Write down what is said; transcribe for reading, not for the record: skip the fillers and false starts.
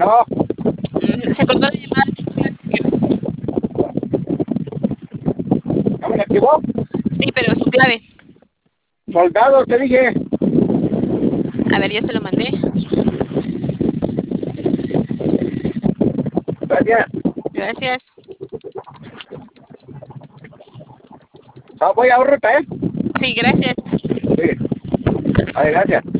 No, Se cortó la llamada. ¿no me la activó? Sí, pero su clave. Soldado, te dije. A ver, ya se lo mandé. Gracias. Gracias. Voy a ruta, ¿eh? Sí, gracias. Sí. Vale, gracias.